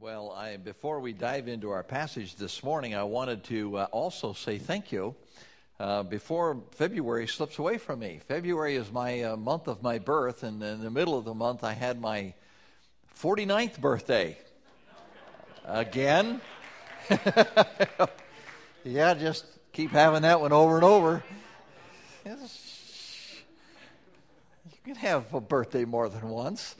Well, before we dive into our passage this morning, I wanted to also say thank you. Before February slips away from me. February is my month of my birth, and in the middle of the month I had my 49th birthday. Again. Yeah, just keep having that one over and over. You can have a birthday more than once.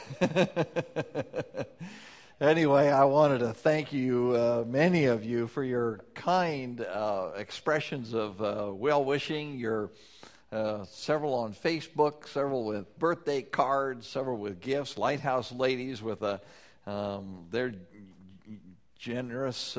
Anyway, I wanted to thank you, many of you, for your kind expressions of well-wishing. Your several on Facebook, several with birthday cards, several with gifts. Lighthouse ladies with their generous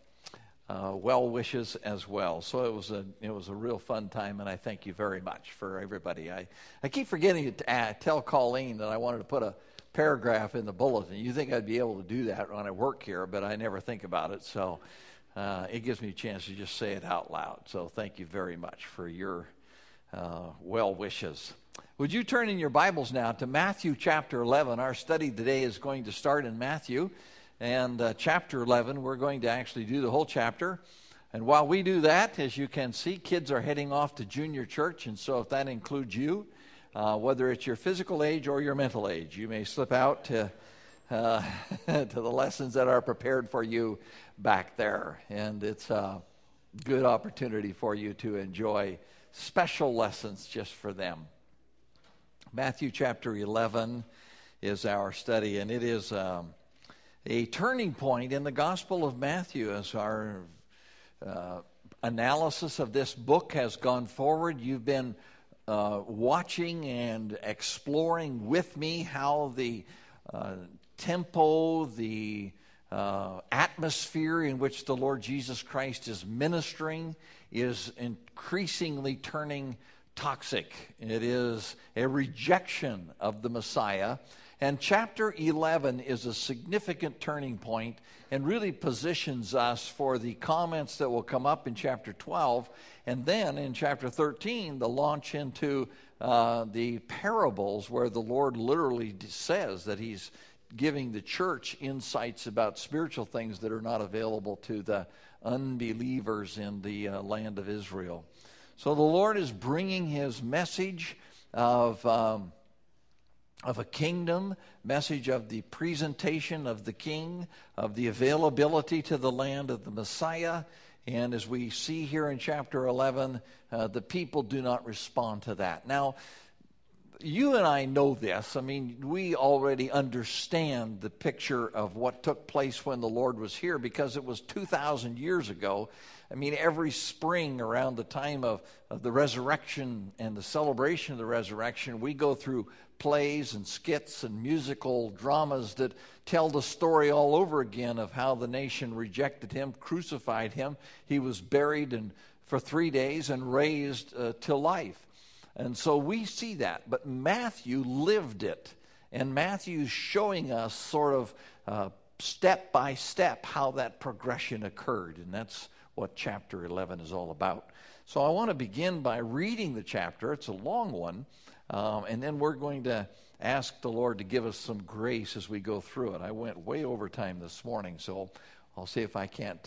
well wishes as well. So it was a real fun time, and I thank you very much for everybody. I keep forgetting to tell Colleen that I wanted to put a paragraph in the bulletin. You think I'd be able to do that when I work here, but I never think about it. So it gives me a chance to just say it out loud. So thank you very much for your well wishes. Would you turn in your Bibles now to Matthew chapter 11? Our study today is going to start in Matthew. And chapter 11, we're going to actually do the whole chapter. And while we do that, as you can see, kids are heading off to junior church. And so if that includes you, whether it's your physical age or your mental age, you may slip out to the lessons that are prepared for you back there. And it's a good opportunity for you to enjoy special lessons just for them. Matthew chapter 11 is our study, and it is a turning point in the Gospel of Matthew as our analysis of this book has gone forward. You've been watching and exploring with me how the tempo, the atmosphere in which the Lord Jesus Christ is ministering is increasingly turning toxic. It is a rejection of the Messiah. And chapter 11 is a significant turning point and really positions us for the comments that will come up in chapter 12. And then in chapter 13, the launch into the parables where the Lord literally says that he's giving the church insights about spiritual things that are not available to the unbelievers in the land of Israel. So the Lord is bringing his message of a kingdom, message of the presentation of the king, of the availability to the land of the Messiah. And as we see here in chapter 11, the people do not respond to that. Now, you and I know this. I mean, we already understand the picture of what took place when the Lord was here because it was 2,000 years ago. I mean, every spring around the time of the resurrection and the celebration of the resurrection, we go through plays and skits and musical dramas that tell the story all over again of how the nation rejected him, crucified him. He was buried for 3 days and raised to life. And so we see that. But Matthew lived it. And Matthew's showing us sort of step by step how that progression occurred. And that's what chapter 11 is all about. So I want to begin by reading the chapter. It's a long one. And then we're going to ask the Lord to give us some grace as we go through it. I went way over time this morning, so I'll see if I can't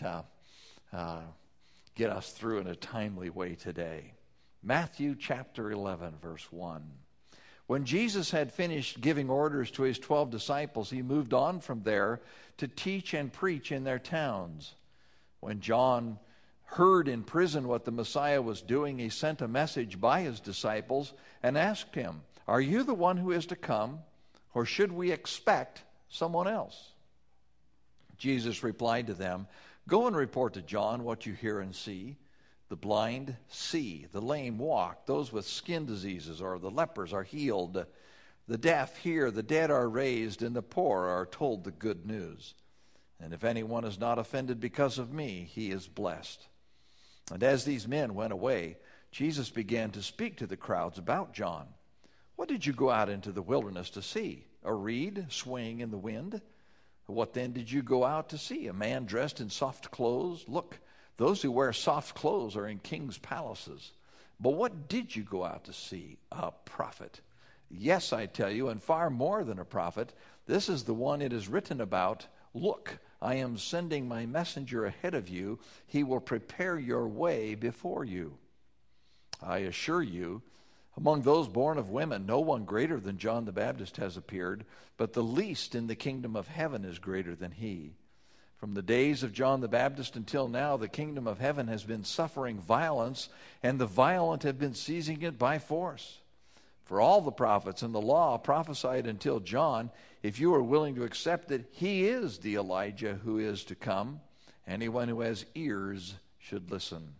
get us through in a timely way today. Matthew chapter 11, verse 1. When Jesus had finished giving orders to his 12 disciples, he moved on from there to teach and preach in their towns. When John heard in prison what the Messiah was doing, he sent a message by his disciples and asked him, "Are you the one who is to come, or should we expect someone else?" Jesus replied to them, "Go and report to John what you hear and see. The blind see, the lame walk, those with skin diseases or the lepers are healed. The deaf hear, the dead are raised, and the poor are told the good news. And if anyone is not offended because of me, he is blessed." And as these men went away, Jesus began to speak to the crowds about John. "What did you go out into the wilderness to see? A reed swaying in the wind? What then did you go out to see? A man dressed in soft clothes? Look, those who wear soft clothes are in kings' palaces. But what did you go out to see? A prophet. Yes, I tell you, and far more than a prophet. This is the one it is written about. Look, I am sending my messenger ahead of you. He will prepare your way before you. I assure you, among those born of women, no one greater than John the Baptist has appeared, but the least in the kingdom of heaven is greater than he. From the days of John the Baptist until now, the kingdom of heaven has been suffering violence, and the violent have been seizing it by force. For all the prophets and the law prophesied until John. If you are willing to accept it, he is the Elijah who is to come. Anyone who has ears should listen.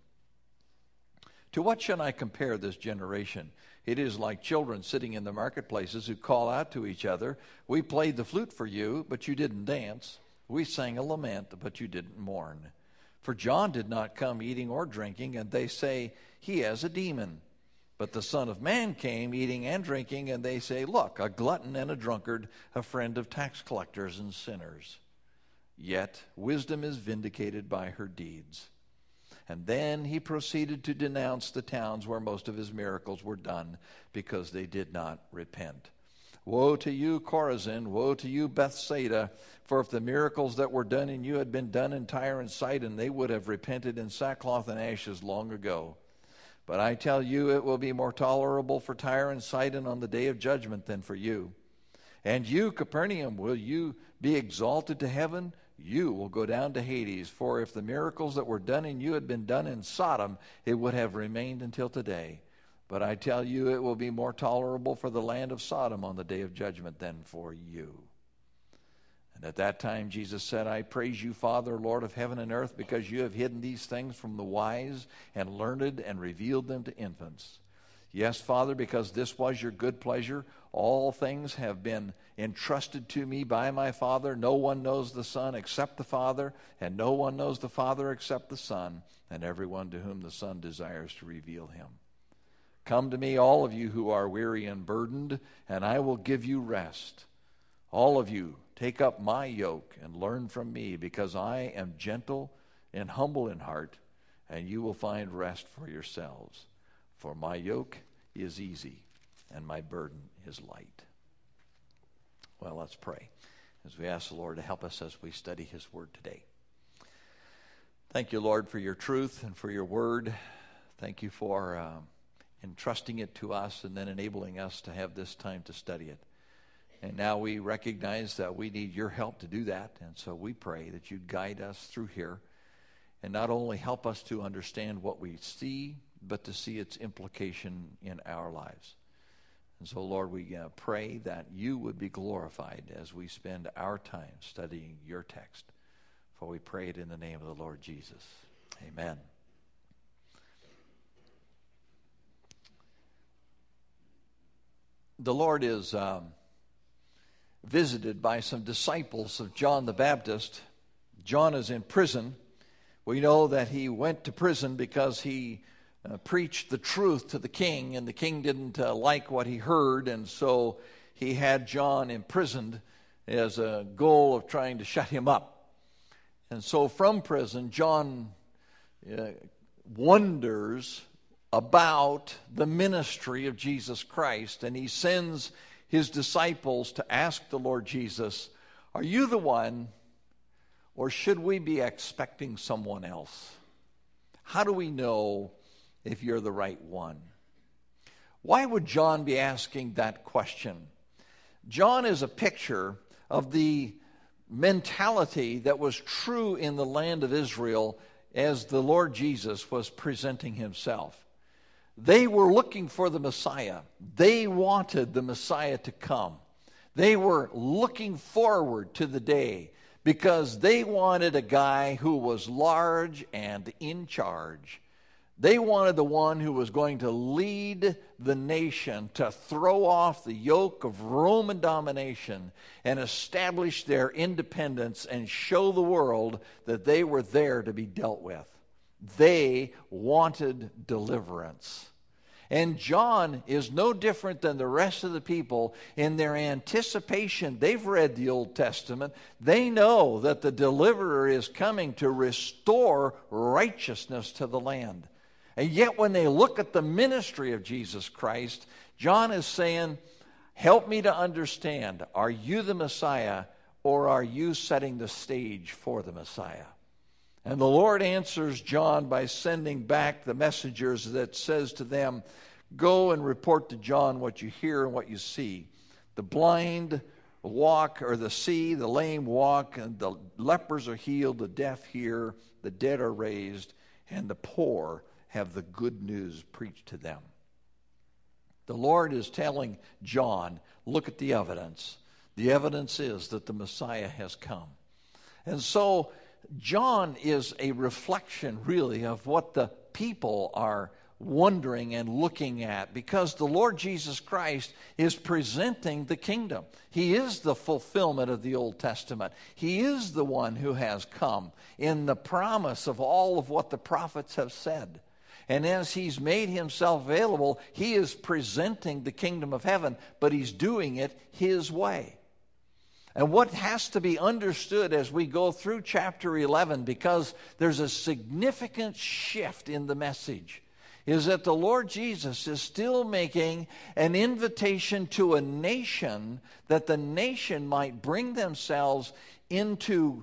To what shall I compare this generation? It is like children sitting in the marketplaces who call out to each other, we played the flute for you, but you didn't dance. We sang a lament, but you didn't mourn. For John did not come eating or drinking, and they say, he has a demon. But the Son of Man came eating and drinking, and they say, look, a glutton and a drunkard, a friend of tax collectors and sinners. Yet wisdom is vindicated by her deeds. And then he proceeded to denounce the towns where most of his miracles were done, because they did not repent. Woe to you, Chorazin! Woe to you, Bethsaida! For if the miracles that were done in you had been done in Tyre and Sidon, they would have repented in sackcloth and ashes long ago. But I tell you, it will be more tolerable for Tyre and Sidon on the day of judgment than for you. And you, Capernaum, will you be exalted to heaven? You will go down to Hades. For if the miracles that were done in you had been done in Sodom, it would have remained until today. But I tell you, it will be more tolerable for the land of Sodom on the day of judgment than for you. And at that time Jesus said, I praise you, Father, Lord of heaven and earth, because you have hidden these things from the wise and learned and revealed them to infants. Yes, Father, because this was your good pleasure. All things have been entrusted to me by my Father. No one knows the Son except the Father, and no one knows the Father except the Son, and everyone to whom the Son desires to reveal him. Come to me, all of you who are weary and burdened, and I will give you rest. All of you, take up my yoke and learn from me, because I am gentle and humble in heart, and you will find rest for yourselves. For my yoke is easy, and my burden is light. Well, let's pray as we ask the Lord to help us as we study his word today. Thank you, Lord, for your truth and for your word. Thank you for entrusting it to us and then enabling us to have this time to study it. And now we recognize that we need your help to do that. And so we pray that you'd guide us through here and not only help us to understand what we see, but to see its implication in our lives. And so, Lord, we pray that you would be glorified as we spend our time studying your text. For we pray it in the name of the Lord Jesus. Amen. The Lord is visited by some disciples of John the Baptist. John is in prison. We know that he went to prison because he preached the truth to the king, and the king didn't like what he heard, and so he had John imprisoned as a goal of trying to shut him up. And so from prison, John wonders about the ministry of Jesus Christ, and he sends his disciples to ask the Lord Jesus, are you the one, or should we be expecting someone else? How do we know if you're the right one? Why would John be asking that question? John is a picture of the mentality that was true in the land of Israel as the Lord Jesus was presenting himself. They were looking for the Messiah. They wanted the Messiah to come. They were looking forward to the day because they wanted a guy who was large and in charge. They wanted the one who was going to lead the nation to throw off the yoke of Roman domination and establish their independence and show the world that they were there to be dealt with. They wanted deliverance. And John is no different than the rest of the people in their anticipation. They've read the Old Testament. They know that the deliverer is coming to restore righteousness to the land. And yet when they look at the ministry of Jesus Christ, John is saying, Help me to understand, are you the Messiah, or are you setting the stage for the Messiah? And the Lord answers John by sending back the messengers that says to them, go and report to John what you hear and what you see. The blind walk, or the see, the lame walk, and the lepers are healed, the deaf hear, the dead are raised, and the poor have the good news preached to them. The Lord is telling John, look at the evidence. The evidence is that the Messiah has come. And so John is a reflection, really, of what the people are wondering and looking at, because the Lord Jesus Christ is presenting the kingdom. He is the fulfillment of the Old Testament. He is the one who has come in the promise of all of what the prophets have said. And as he's made himself available, he is presenting the kingdom of heaven, but he's doing it his way. And what has to be understood as we go through chapter 11, because there's a significant shift in the message, is that the Lord Jesus is still making an invitation to a nation, that the nation might bring themselves into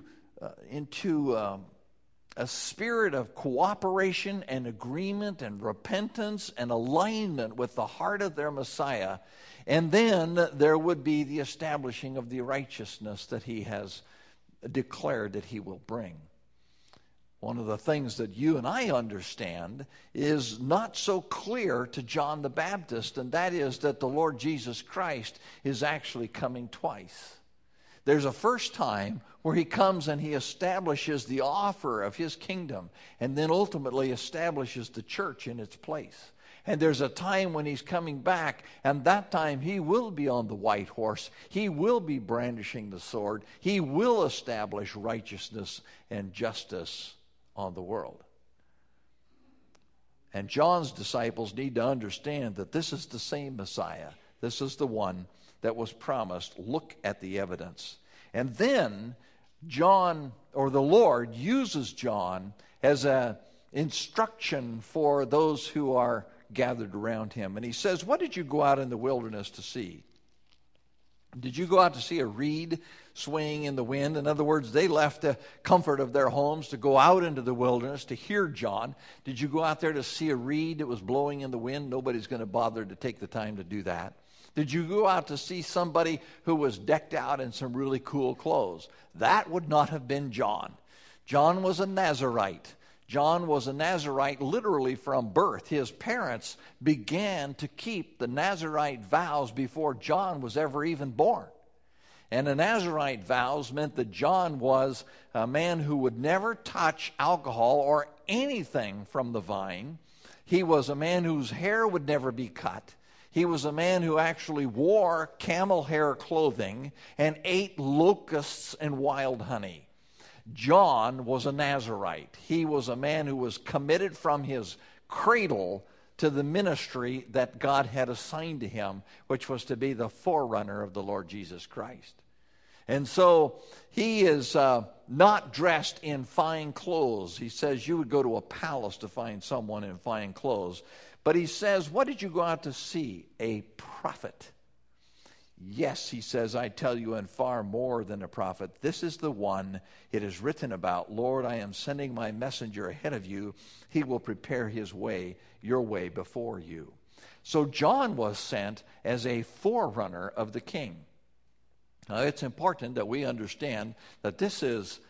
a spirit of cooperation and agreement and repentance and alignment with the heart of their Messiah. And then there would be the establishing of the righteousness that he has declared that he will bring. One of the things that you and I understand is not so clear to John the Baptist, and that is that the Lord Jesus Christ is actually coming twice. There's a first time where he comes and he establishes the offer of his kingdom, and then ultimately establishes the church in its place. And there's a time when he's coming back, and that time he will be on the white horse. He will be brandishing the sword. He will establish righteousness and justice on the world. And John's disciples need to understand that this is the same Messiah. This is the one that was promised. Look at the evidence. And then John, or the Lord, uses John as an instruction for those who are gathered around him. And he says, what did you go out in the wilderness to see? Did you go out to see a reed swaying in the wind? In other words, they left the comfort of their homes to go out into the wilderness to hear John. Did you go out there to see a reed that was blowing in the wind? Nobody's going to bother to take the time to do that. Did you go out to see somebody who was decked out in some really cool clothes? That would not have been John. John was a Nazirite. John was a Nazirite literally from birth. His parents began to keep the Nazirite vows before John was ever even born. And the Nazirite vows meant that John was a man who would never touch alcohol or anything from the vine. He was a man whose hair would never be cut. He was a man who actually wore camel hair clothing and ate locusts and wild honey. John was a Nazirite. He was a man who was committed from his cradle to the ministry that God had assigned to him, which was to be the forerunner of the Lord Jesus Christ. And so he is not dressed in fine clothes. He says you would go to a palace to find someone in fine clothes. But he says, what did you go out to see? A prophet. Yes, he says, I tell you, and far more than a prophet. This is the one it is written about. Lord, I am sending my messenger ahead of you. He will prepare his way, your way before you. So John was sent as a forerunner of the king. Now, it's important that we understand that this is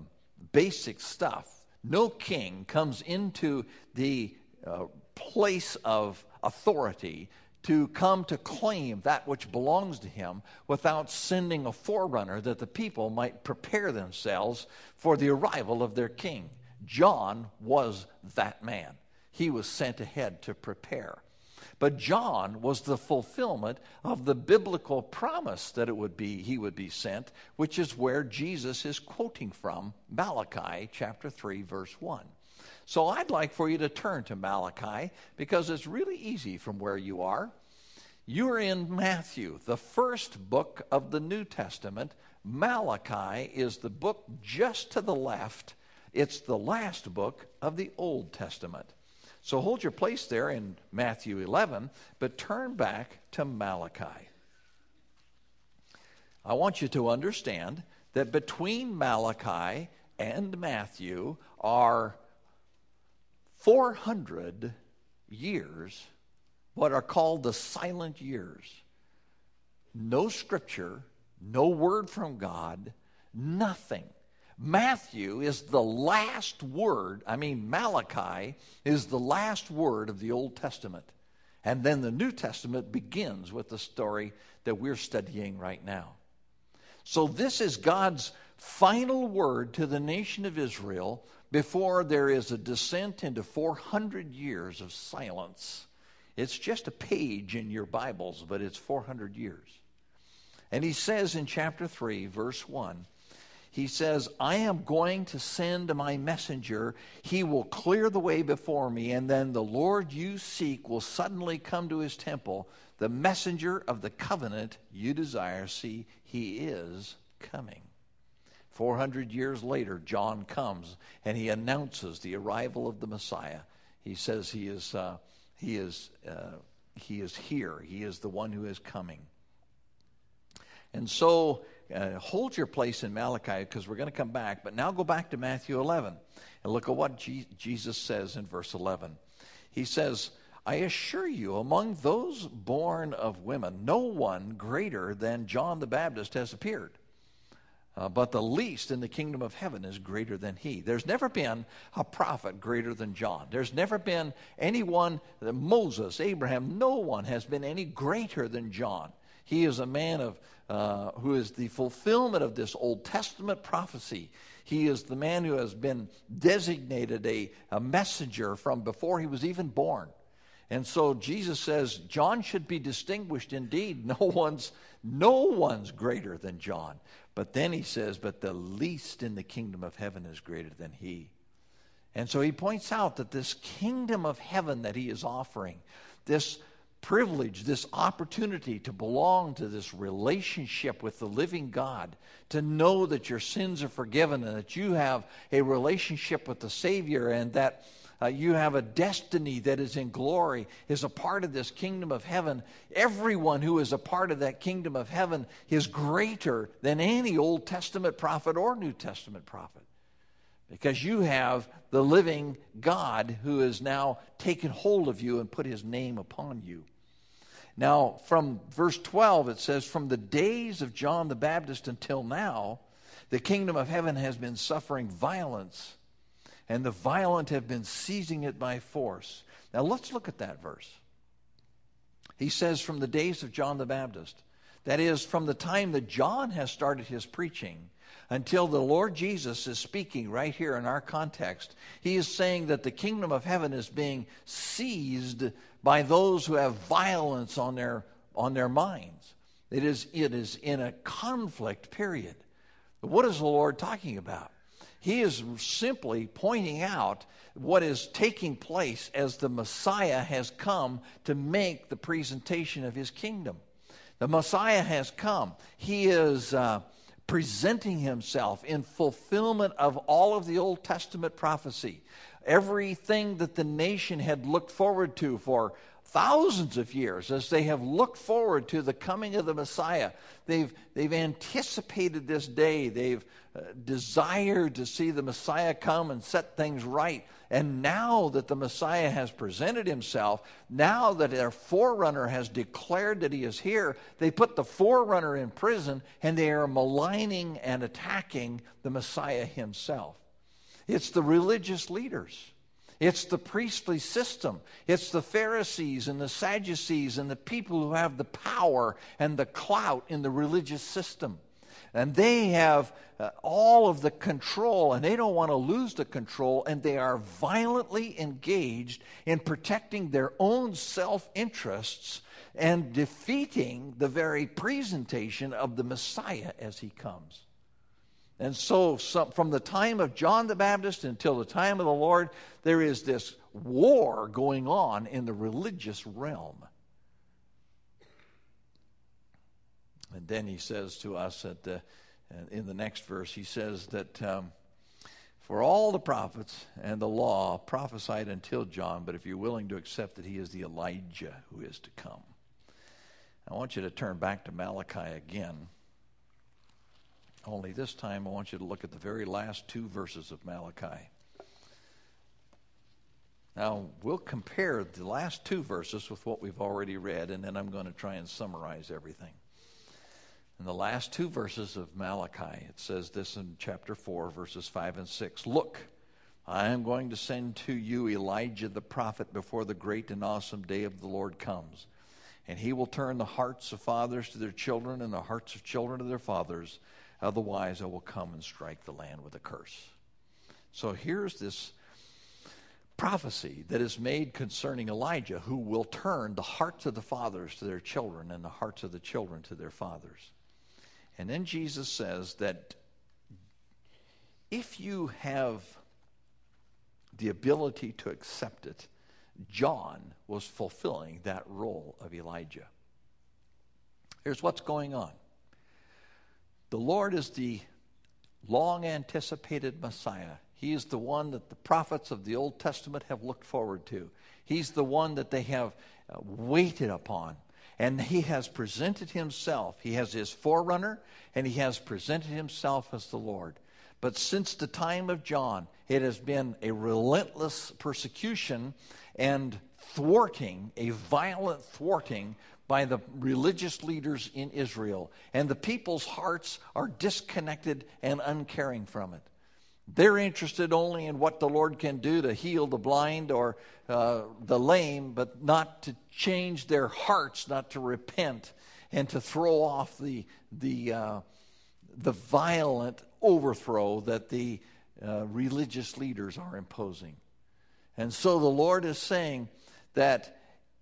basic stuff. No king comes into the place of authority to come to claim that which belongs to him without sending a forerunner that the people might prepare themselves for the arrival of their king. John was that man. He was sent ahead to prepare. But John was the fulfillment of the biblical promise that he would be sent, which is where Jesus is quoting from, Malachi chapter 3, verse 1. So I'd like for you to turn to Malachi, because it's really easy from where you are. You're in Matthew, the first book of the New Testament. Malachi is the book just to the left. It's the last book of the Old Testament. So hold your place there in Matthew 11, but turn back to Malachi. I want you to understand that between Malachi and Matthew are 400 years, what are called the silent years. No scripture, no word from God, nothing. Matthew is the last word, Malachi is the last word of the Old Testament. And then the New Testament begins with the story that we're studying right now. So this is God's final word to the nation of Israel before there is a descent into 400 years of silence. It's just a page in your Bibles, but it's 400 years. And he says in chapter 3, verse 1, he says, I am going to send my messenger. He will clear the way before me, and then the Lord you seek will suddenly come to his temple. The messenger of the covenant you desire, see, he is coming. 400 years later, John comes, and he announces the arrival of the Messiah. He says he is here. He is the one who is coming. And so, hold your place in Malachi because we're going to come back. But now go back to Matthew 11 and look at what Jesus says in verse 11. He says, I assure you, among those born of women, no one greater than John the Baptist has appeared. But the least in the kingdom of heaven is greater than he. There's never been a prophet greater than John. There's never been anyone, Moses, Abraham, no one has been any greater than John. He is a man who is the fulfillment of this Old Testament prophecy. He is the man who has been designated a messenger from before he was even born. And so Jesus says, John should be distinguished indeed. No one's greater than John. But then he says, but the least in the kingdom of heaven is greater than he. And so he points out that this kingdom of heaven that he is offering, this privilege, this opportunity to belong to this relationship with the living God, to know that your sins are forgiven and that you have a relationship with the Savior and that you have a destiny that is in glory, is a part of this kingdom of heaven. Everyone who is a part of that kingdom of heaven is greater than any Old Testament prophet or New Testament prophet. Because you have the living God who has now taken hold of you and put his name upon you. Now, from verse 12, it says, from the days of John the Baptist until now, the kingdom of heaven has been suffering violence, and the violent have been seizing it by force. Now, let's look at that verse. He says, from the days of John the Baptist. That is, from the time that John has started his preaching until the Lord Jesus is speaking right here in our context. He is saying that the kingdom of heaven is being seized by those who have violence on their minds. It is in a conflict period. What is the Lord talking about? He is simply pointing out what is taking place as the Messiah has come to make the presentation of his kingdom. The Messiah has come. He is presenting himself in fulfillment of all of the Old Testament prophecy. Everything that the nation had looked forward to for thousands of years, as they have looked forward to the coming of the Messiah. They've anticipated this day. They've desired to see the Messiah come and set things right. And now that the Messiah has presented himself, now that their forerunner has declared that he is here, they put the forerunner in prison and they are maligning and attacking the Messiah himself. It's the religious leaders. It's the priestly system. It's the Pharisees and the Sadducees and the people who have the power and the clout in the religious system. And they have all of the control, and they don't want to lose the control, and they are violently engaged in protecting their own self-interests and defeating the very presentation of the Messiah as he comes. And so from the time of John the Baptist until the time of the Lord, there is this war going on in the religious realm. And then he says to us in the next verse, he says that for all the prophets and the law prophesied until John, but if you're willing to accept that he is the Elijah who is to come. I want you to turn back to Malachi again. Only this time I want you to look at the very last two verses of Malachi. Now, we'll compare the last two verses with what we've already read, and then I'm going to try and summarize everything. In the last two verses of Malachi, it says this in chapter 4, verses 5 and 6. Look, I am going to send to you Elijah the prophet before the great and awesome day of the Lord comes. And he will turn the hearts of fathers to their children and the hearts of children to their fathers. Otherwise, I will come and strike the land with a curse. So here's this prophecy that is made concerning Elijah, who will turn the hearts of the fathers to their children and the hearts of the children to their fathers. And then Jesus says that if you have the ability to accept it, John was fulfilling that role of Elijah. Here's what's going on. The Lord is the long-anticipated Messiah. He is the one that the prophets of the Old Testament have looked forward to. He's the one that they have waited upon. And he has presented himself. He has his forerunner, and he has presented himself as the Lord. But since the time of John, it has been a relentless persecution and thwarting, a violent thwarting by the religious leaders in Israel. And the people's hearts are disconnected and uncaring from it. They're interested only in what the Lord can do to heal the blind or the lame, but not to change their hearts, not to repent and to throw off the violent overthrow that the religious leaders are imposing. And so the Lord is saying that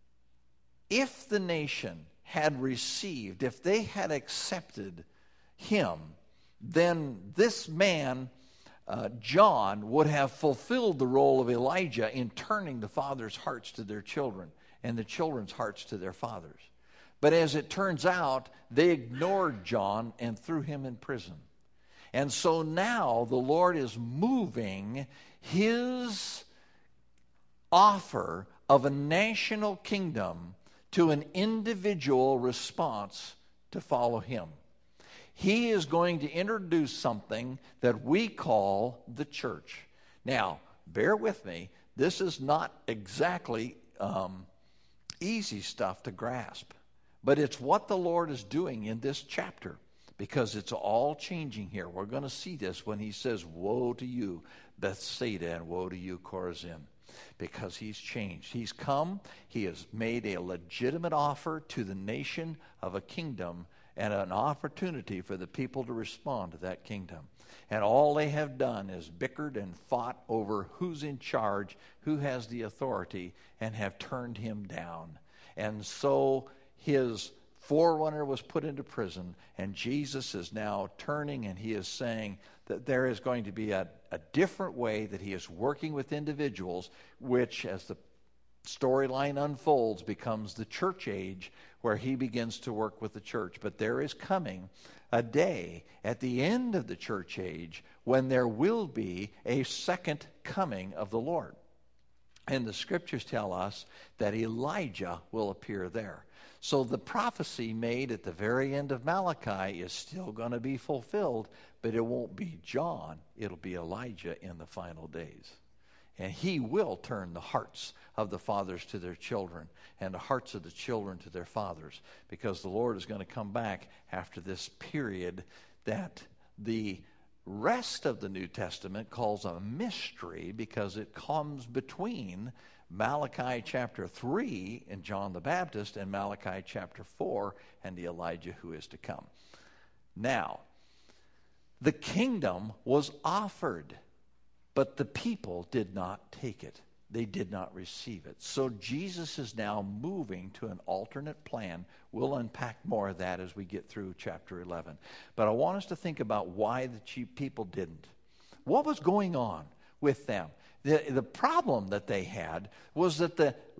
if the nation had received, if they had accepted him, then this man, John, would have fulfilled the role of Elijah in turning the fathers' hearts to their children and the children's hearts to their fathers. But as it turns out, they ignored John and threw him in prison. And so now the Lord is moving his offer of a national kingdom to an individual response to follow him. He is going to introduce something that we call the church. Now, bear with me. This is not exactly easy stuff to grasp. But it's what the Lord is doing in this chapter, because it's all changing here. We're going to see this when he says, woe to you, Bethsaida, and woe to you, Chorazin. Because he's changed. He's come. He has made a legitimate offer to the nation of a kingdom and an opportunity for the people to respond to that kingdom. And all they have done is bickered and fought over who's in charge, who has the authority, and have turned him down. And so his forerunner was put into prison, and Jesus is now turning, and he is saying that there is going to be a different way that he is working with individuals, which, as the storyline unfolds, becomes the church age, where he begins to work with the church. But there is coming a day at the end of the church age when there will be a second coming of the Lord. And the scriptures tell us that Elijah will appear there. So the prophecy made at the very end of Malachi is still going to be fulfilled, but it won't be John. It'll be Elijah in the final days. And he will turn the hearts of the fathers to their children and the hearts of the children to their fathers, because the Lord is going to come back after this period that the rest of the New Testament calls a mystery, because it comes between Malachi chapter 3 and John the Baptist and Malachi chapter 4 and the Elijah who is to come. Now, the kingdom was offered, but the people did not take it. They did not receive it. So Jesus is now moving to an alternate plan. We'll unpack more of that as we get through chapter 11. But I want us to think about why the people didn't. What was going on with them? The problem that they had was that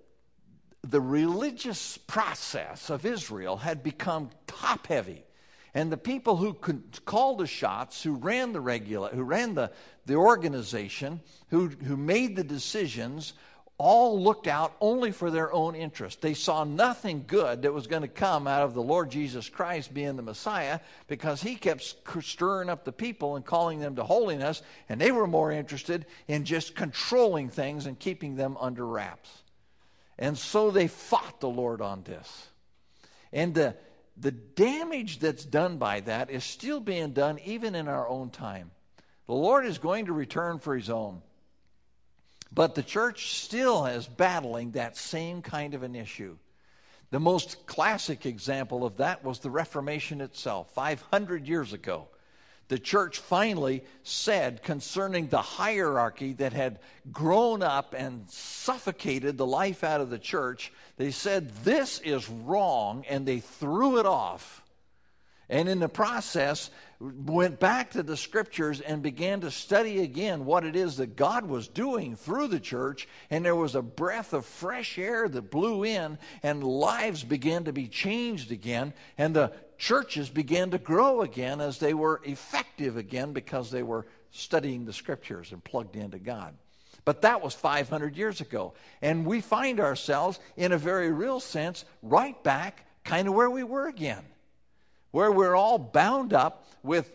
the religious process of Israel had become top-heavy. And the people who could call the shots, who ran the organization, who made the decisions, all looked out only for their own interest. They saw nothing good that was going to come out of the Lord Jesus Christ being the Messiah, because he kept stirring up the people and calling them to holiness, and they were more interested in just controlling things and keeping them under wraps. And so they fought the Lord on this. And the damage that's done by that is still being done even in our own time. The Lord is going to return for his own. But the church still is battling that same kind of an issue. The most classic example of that was the Reformation itself. 500 years ago, the church finally said concerning the hierarchy that had grown up and suffocated the life out of the church, they said this is wrong, and they threw it off. And in the process, went back to the scriptures and began to study again what it is that God was doing through the church. And there was a breath of fresh air that blew in, and lives began to be changed again. And the churches began to grow again as they were effective again, because they were studying the scriptures and plugged into God. But that was 500 years ago. And we find ourselves, in a very real sense, right back kind of where we were again, where we're all bound up with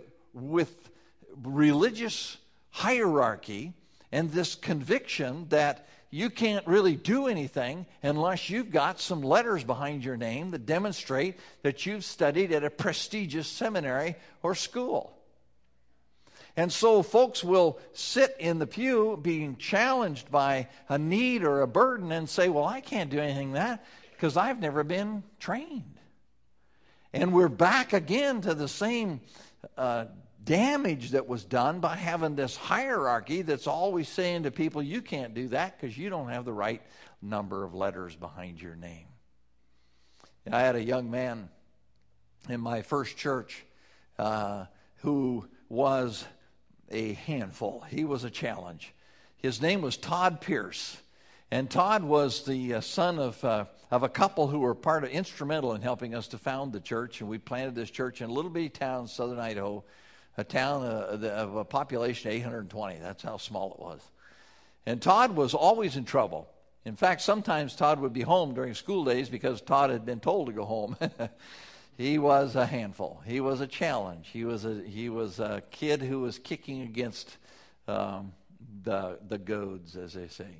religious hierarchy and this conviction that you can't really do anything unless you've got some letters behind your name that demonstrate that you've studied at a prestigious seminary or school. And so folks will sit in the pew being challenged by a need or a burden and say, well, I can't do anything that because I've never been trained. And we're back again to the same damage that was done by having this hierarchy that's always saying to people, you can't do that because you don't have the right number of letters behind your name. And I had a young man in my first church who was a handful. He was a challenge. His name was Todd Pierce. And Todd was the son of a couple who were instrumental in helping us to found the church. And we planted this church in a little bitty town in southern Idaho, a town of a population of 820. That's how small it was. And Todd was always in trouble. In fact, sometimes Todd would be home during school days because Todd had been told to go home. He was a handful. He was a challenge. He was a kid who was kicking against the goads, as they say.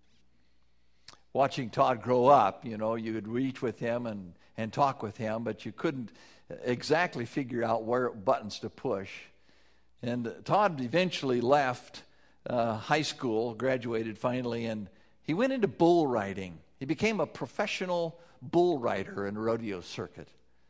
Watching Todd grow up, you could reach with him and talk with him, but you couldn't exactly figure out where buttons to push. And Todd eventually left high school, graduated finally, and he went into bull riding. He became a professional bull rider in the rodeo circuit.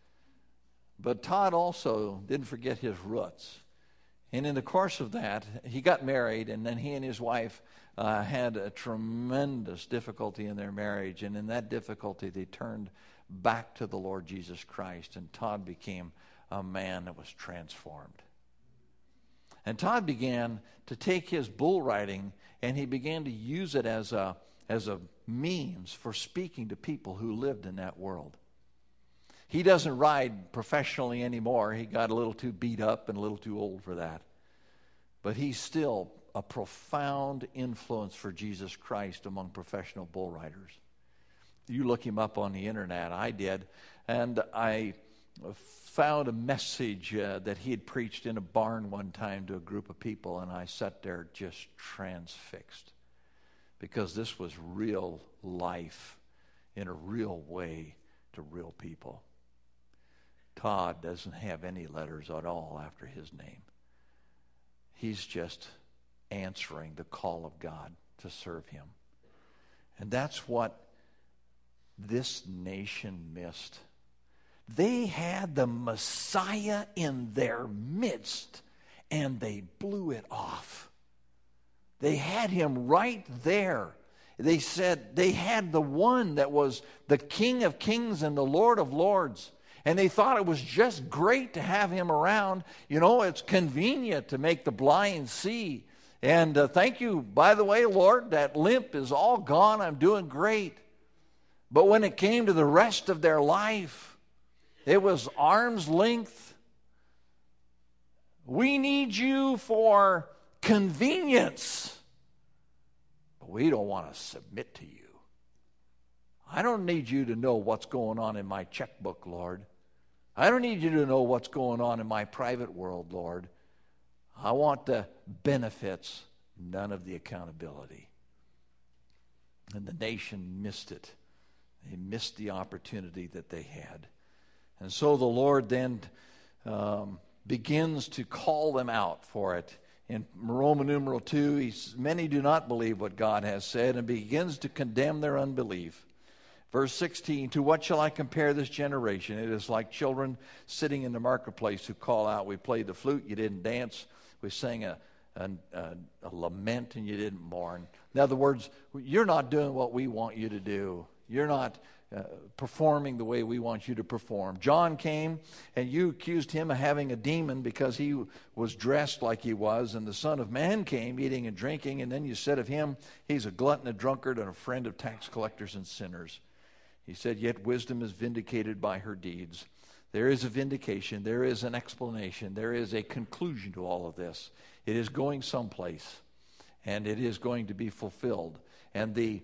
But Todd also didn't forget his roots. And in the course of that, he got married, and then he and his wife had a tremendous difficulty in their marriage. And in that difficulty, they turned back to the Lord Jesus Christ, and Todd became a man that was transformed. And Todd began to take his bull riding, and he began to use it as a means for speaking to people who lived in that world. He doesn't ride professionally anymore. He got a little too beat up and a little too old for that. But he's still a profound influence for Jesus Christ among professional bull riders. You look him up on the internet. I did. And I found a message that he had preached in a barn one time to a group of people, and I sat there just transfixed, because this was real life in a real way to real people. Todd doesn't have any letters at all after his name. He's just answering the call of God to serve him. And that's what this nation missed. They had the Messiah in their midst, and they blew it off. They had him right there. They said they had the one that was the King of Kings and the Lord of Lords. And they thought it was just great to have him around. It's convenient to make the blind see. And thank you, by the way, Lord, that limp is all gone. I'm doing great. But when it came to the rest of their life, it was arm's length. We need you for convenience. But we don't want to submit to you. I don't need you to know what's going on in my checkbook, Lord. I don't need you to know what's going on in my private world, Lord. I want the benefits, none of the accountability. And the nation missed it. They missed the opportunity that they had. And so the Lord then begins to call them out for it. In Roman numeral 2, many do not believe what God has said, and begins to condemn their unbelief. Verse 16, to what shall I compare this generation? It is like children sitting in the marketplace who call out, we played the flute, you didn't dance. We sang a lament and you didn't mourn. In other words, you're not doing what we want you to do. You're not performing the way we want you to perform. John came and you accused him of having a demon because he was dressed like he was, and the Son of Man came eating and drinking, and then you said of him, he's a glutton, a drunkard, and a friend of tax collectors and sinners. He said, yet wisdom is vindicated by her deeds. There is a vindication. There is an explanation. There is a conclusion to all of this. It is going someplace, and it is going to be fulfilled. And the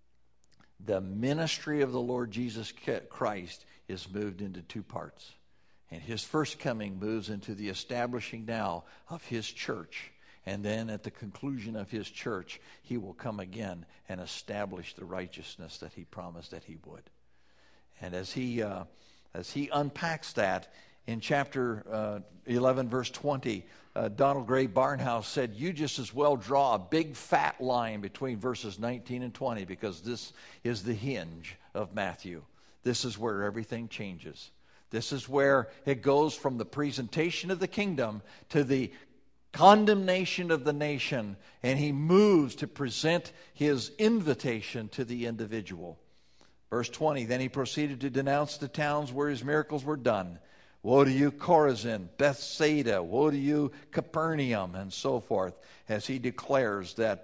ministry of the Lord Jesus Christ is moved into two parts. And his first coming moves into the establishing now of his church. And then at the conclusion of his church, he will come again and establish the righteousness that he promised that he would. And as he unpacks that in chapter 11, verse 20, Donald Gray Barnhouse said, you just as well draw a big fat line between verses 19 and 20, because this is the hinge of Matthew. This is where everything changes. This is where it goes from the presentation of the kingdom to the condemnation of the nation, and he moves to present his invitation to the individual. Verse 20, then he proceeded to denounce the towns where his miracles were done. Woe to you, Chorazin, Bethsaida, woe to you, Capernaum, and so forth, as he declares that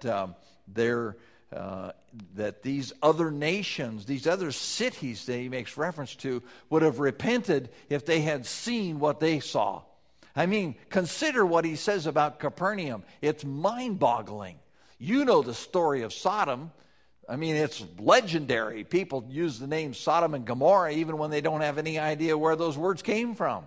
that these other nations, these other cities that he makes reference to, would have repented if they had seen what they saw. I mean, consider what he says about Capernaum. It's mind-boggling. You know the story of Sodom. I mean, it's legendary. People use the name Sodom and Gomorrah even when they don't have any idea where those words came from.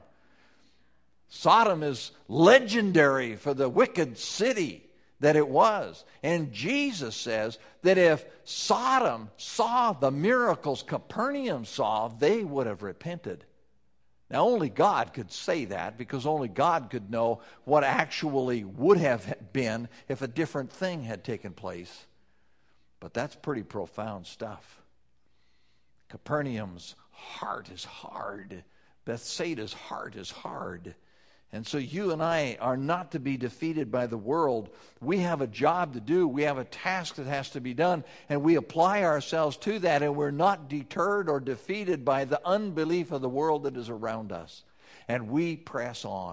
Sodom is legendary for the wicked city that it was. And Jesus says that if Sodom saw the miracles Capernaum saw, they would have repented. Now, only God could say that, because only God could know what actually would have been if a different thing had taken place. But that's pretty profound stuff. Capernaum's heart is hard. Bethsaida's heart is hard. And so you and I are not to be defeated by the world. We have a job to do. We have a task that has to be done. And we apply ourselves to that. And we're not deterred or defeated by the unbelief of the world that is around us. And we press on.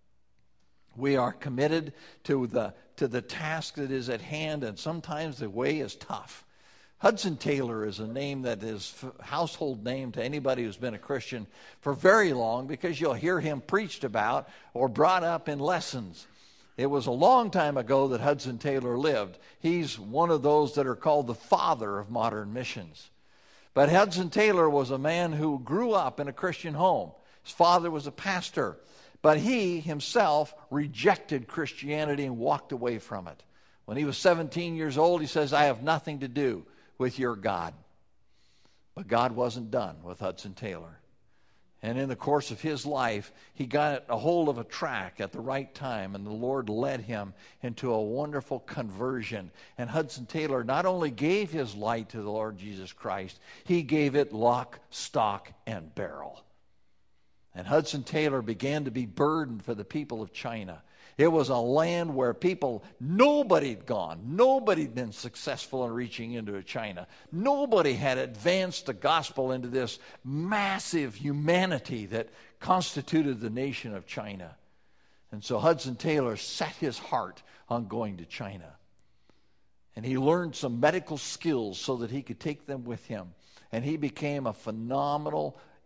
We are committed to the task that is at hand. And sometimes the way is tough. Hudson Taylor is a name that is a household name to anybody who's been a Christian for very long, because you'll hear him preached about or brought up in lessons. It was a long time ago that Hudson Taylor lived. He's one of those that are called the father of modern missions. But Hudson Taylor was a man who grew up in a Christian home. His father was a pastor, but he himself rejected Christianity and walked away from it. When he was 17 years old, he says, I have nothing to do with your God. But God wasn't done with Hudson Taylor. And in the course of his life, he got a hold of a track at the right time, and the Lord led him into a wonderful conversion. And Hudson Taylor not only gave his life to the Lord Jesus Christ, he gave it lock, stock, and barrel. And Hudson Taylor began to be burdened for the people of China. It was a land where nobody had gone. Nobody had been successful in reaching into China. Nobody had advanced the gospel into this massive humanity that constituted the nation of China. And so Hudson Taylor set his heart on going to China. And he learned some medical skills so that he could take them with him. And he became a phenomenal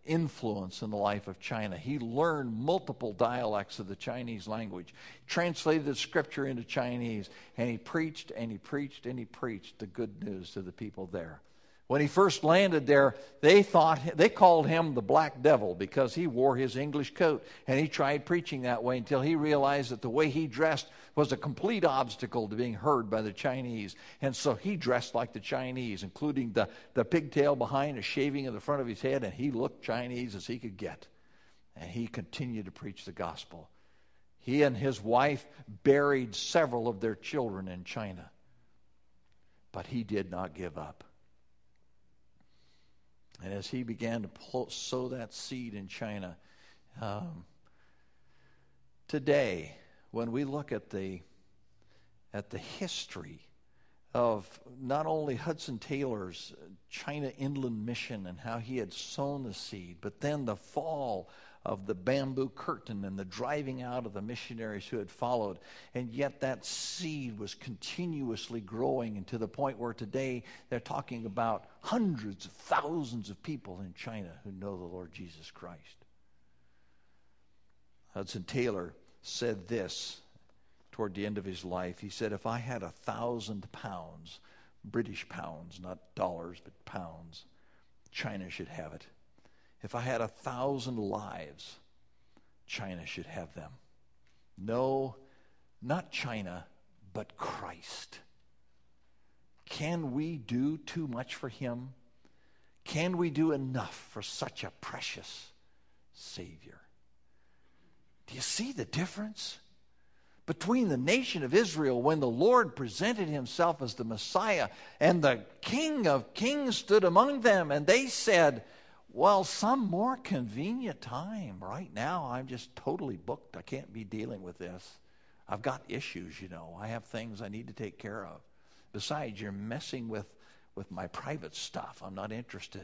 influence in the life of China. He learned multiple dialects of the Chinese language, translated the scripture into Chinese, and he preached and he preached and he preached the good news to the people there. When he first landed there, they called him the Black Devil because he wore his English coat, and he tried preaching that way until he realized that the way he dressed was a complete obstacle to being heard by the Chinese. And so he dressed like the Chinese, including the pigtail behind, a shaving in the front of his head, and he looked Chinese as he could get. And he continued to preach the gospel. He and his wife buried several of their children in China, but he did not give up. And as he began to sow that seed in China, today, when we look at the history of not only Hudson Taylor's China Inland Mission and how he had sown the seed, but then the fall of the bamboo curtain and the driving out of the missionaries who had followed. And yet that seed was continuously growing, and to the point where today they're talking about hundreds of thousands of people in China who know the Lord Jesus Christ. Hudson Taylor said this toward the end of his life. He said, if I had 1,000 pounds, British pounds, not dollars, but pounds, China should have it. If I had 1,000 lives, China should have them. No, not China, but Christ. Can we do too much for him? Can we do enough for such a precious Savior? Do you see the difference between the nation of Israel when the Lord presented himself as the Messiah and the King of Kings stood among them, and they said, well, some more convenient time. Right now, I'm just totally booked. I can't be dealing with this. I've got issues, I have things I need to take care of. Besides, you're messing with my private stuff. I'm not interested.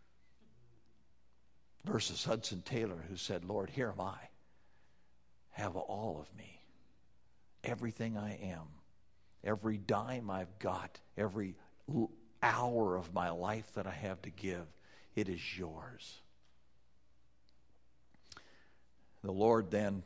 Versus Hudson Taylor, who said, Lord, here am I. Have all of me. Everything I am. Every dime I've got. Every hour of my life that I have to give. It is yours. The Lord then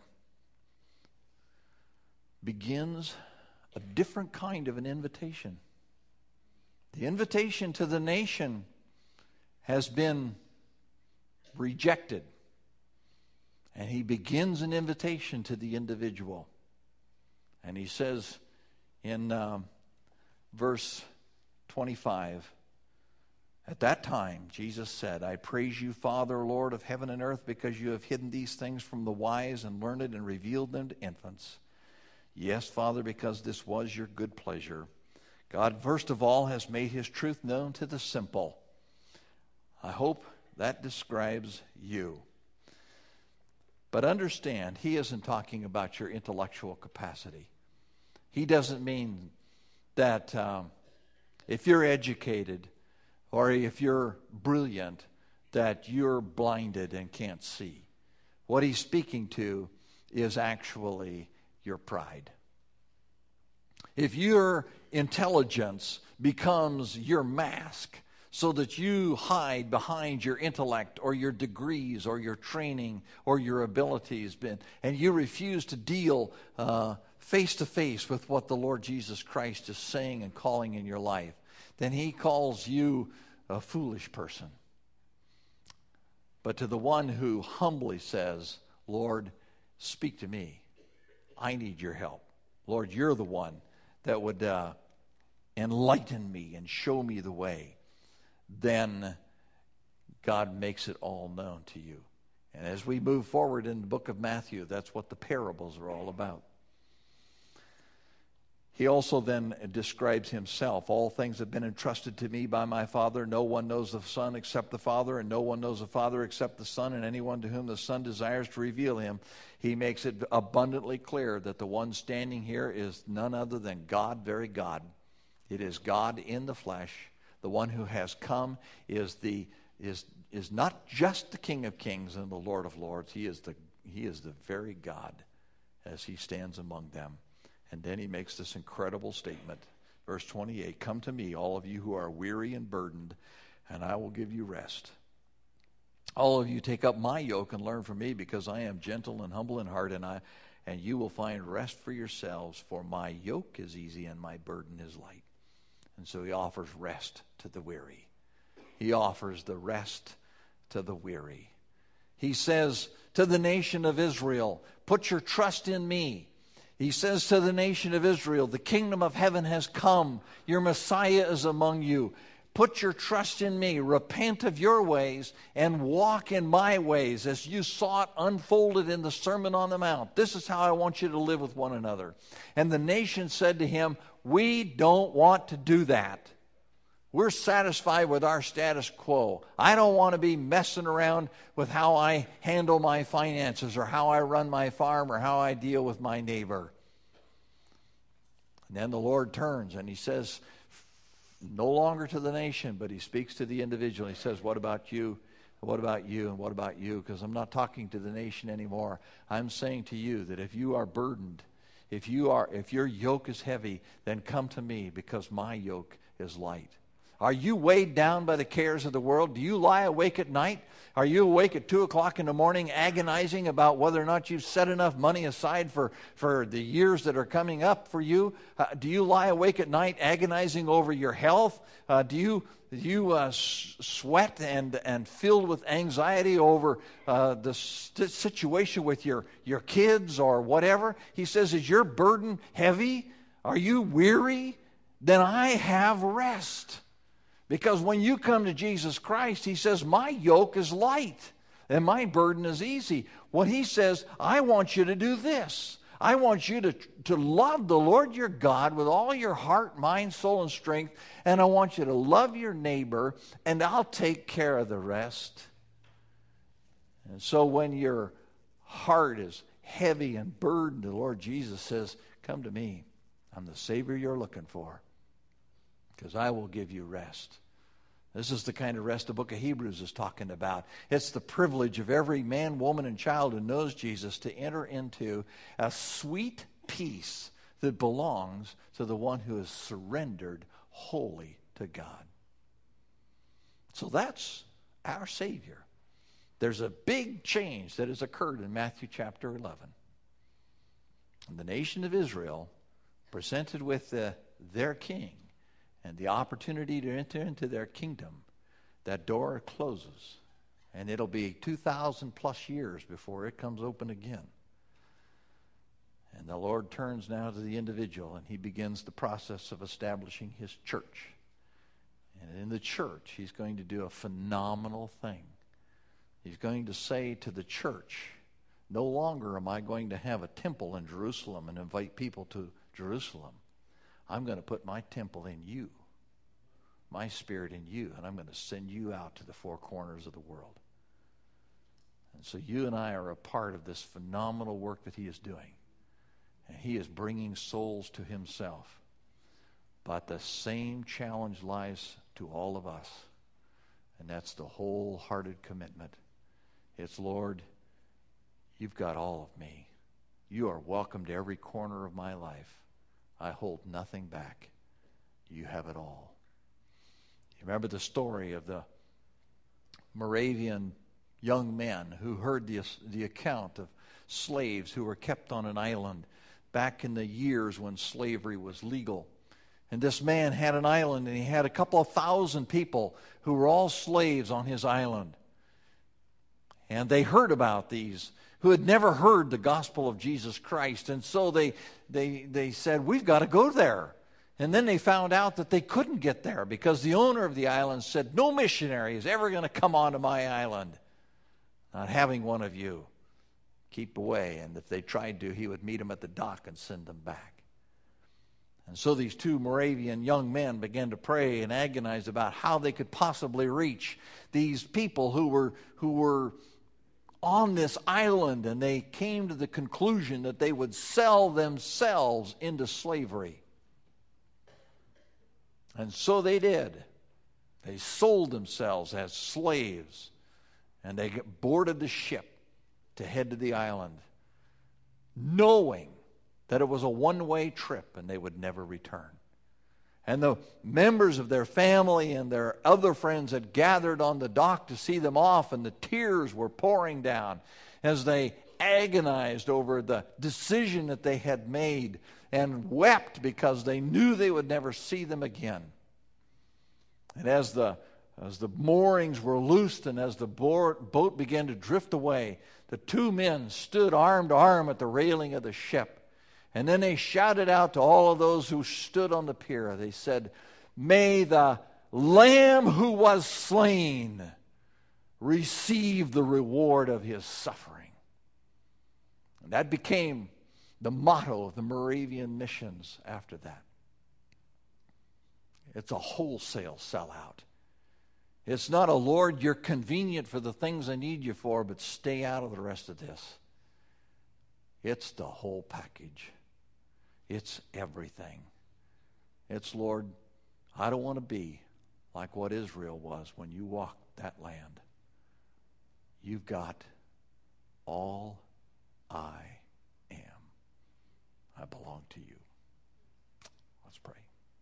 begins a different kind of an invitation. The invitation to the nation has been rejected. And he begins an invitation to the individual. And he says in verse 25, at that time, Jesus said, I praise you, Father, Lord of heaven and earth, because you have hidden these things from the wise and learned and revealed them to infants. Yes, Father, because this was your good pleasure. God, first of all, has made his truth known to the simple. I hope that describes you. But understand, he isn't talking about your intellectual capacity. He doesn't mean that if you're educated or if you're brilliant, that you're blinded and can't see. What he's speaking to is actually your pride. If your intelligence becomes your mask so that you hide behind your intellect or your degrees or your training or your abilities, and you refuse to deal face to face with what the Lord Jesus Christ is saying and calling in your life, then he calls you a foolish person. But to the one who humbly says, Lord, speak to me. I need your help. Lord, you're the one that would enlighten me and show me the way. Then God makes it all known to you. And as we move forward in the book of Matthew, that's what the parables are all about. He also then describes himself. All things have been entrusted to me by my Father. No one knows the Son except the Father, and no one knows the Father except the Son, and anyone to whom the Son desires to reveal him. He makes it abundantly clear that the one standing here is none other than God, very God. It is God in the flesh. The one who has come is not just the King of Kings and the Lord of Lords. He is the very God as he stands among them. And then he makes this incredible statement. Verse 28, come to me, all of you who are weary and burdened, and I will give you rest. All of you take up my yoke and learn from me, because I am gentle and humble in heart, and you will find rest for yourselves, for my yoke is easy and my burden is light. And so he offers rest to the weary. He offers the rest to the weary. He says to the nation of Israel, put your trust in me. He says to the nation of Israel, the kingdom of heaven has come. Your Messiah is among you. Put your trust in me. Repent of your ways and walk in my ways, as you saw it unfolded in the Sermon on the Mount. This is how I want you to live with one another. And the nation said to him, we don't want to do that. We're satisfied with our status quo. I don't want to be messing around with how I handle my finances, or how I run my farm, or how I deal with my neighbor. And then the Lord turns and he says, no longer to the nation, but he speaks to the individual. He says, what about you? What about you? And what about you? Because I'm not talking to the nation anymore. I'm saying to you that if you are burdened, if your yoke is heavy, then come to me, because my yoke is light. Are you weighed down by the cares of the world? Do you lie awake at night? Are you awake at 2 o'clock in the morning agonizing about whether or not you've set enough money aside for the years that are coming up for you? Do you lie awake at night agonizing over your health? Do you sweat and filled with anxiety over the situation with your kids or whatever? He says, is your burden heavy? Are you weary? Then I have rest. Because when you come to Jesus Christ, he says, my yoke is light and my burden is easy. What he says, I want you to do this. I want you to love the Lord your God with all your heart, mind, soul, and strength. And I want you to love your neighbor, and I'll take care of the rest. And so when your heart is heavy and burdened, the Lord Jesus says, come to me. I'm the Savior you're looking for, because I will give you rest. This is the kind of rest the book of Hebrews is talking about. It's the privilege of every man, woman, and child who knows Jesus to enter into a sweet peace that belongs to the one who is surrendered wholly to God. So that's our Savior. There's a big change that has occurred in Matthew chapter 11. And the nation of Israel, presented with their king and the opportunity to enter into their kingdom, that door closes, and it'll be 2,000 plus years before it comes open again. And the Lord turns now to the individual, and he begins the process of establishing his church. And in the church, he's going to do a phenomenal thing. He's going to say to the church, no longer am I going to have a temple in Jerusalem and invite people to Jerusalem. I'm going to put my temple in you, my spirit in you, and I'm going to send you out to the four corners of the world. And so you and I are a part of this phenomenal work that he is doing. And he is bringing souls to himself. But the same challenge lies to all of us, and that's the wholehearted commitment. It's, Lord, you've got all of me. You are welcome to every corner of my life. I hold nothing back. You have it all. You remember the story of the Moravian young men who heard the account of slaves who were kept on an island back in the years when slavery was legal. And this man had an island, and he had a couple of thousand people who were all slaves on his island. And they heard about these who had never heard the gospel of Jesus Christ. And so they said, we've got to go there. And then they found out that they couldn't get there because the owner of the island said, no missionary is ever going to come onto my island. Not having one of you. Keep away. And if they tried to, he would meet them at the dock and send them back. And so these two Moravian young men began to pray and agonize about how they could possibly reach these people who were on this island, and they came to the conclusion that they would sell themselves into slavery. And so they did. They sold themselves as slaves, and they boarded the ship to head to the island, knowing that it was a one-way trip and they would never return. And the members of their family and their other friends had gathered on the dock to see them off, and the tears were pouring down as they agonized over the decision that they had made and wept because they knew they would never see them again. And as the moorings were loosed and as the boat began to drift away, the two men stood arm to arm at the railing of the ship. And then they shouted out to all of those who stood on the pier. They said, "May the Lamb who was slain receive the reward of his suffering." And that became the motto of the Moravian missions after that. It's a wholesale sellout. It's not a, "Lord, you're convenient for the things I need you for, but stay out of the rest of this." It's the whole package. It's everything. It's, "Lord, I don't want to be like what Israel was when you walked that land. You've got all I am. I belong to you." Let's pray.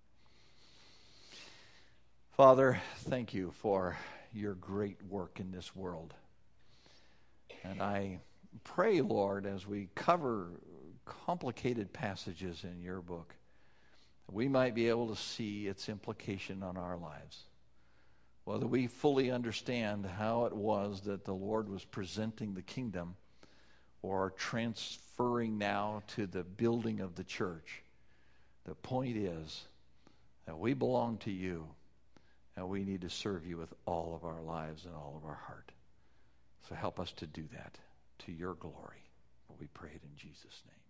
Father, thank you for your great work in this world. And I pray, Lord, as we cover complicated passages in your book, we might be able to see its implication on our lives. Whether we fully understand how it was that the Lord was presenting the kingdom or transferring now to the building of the church, the point is that we belong to you and we need to serve you with all of our lives and all of our heart. So help us to do that to your glory. We pray it in Jesus' name.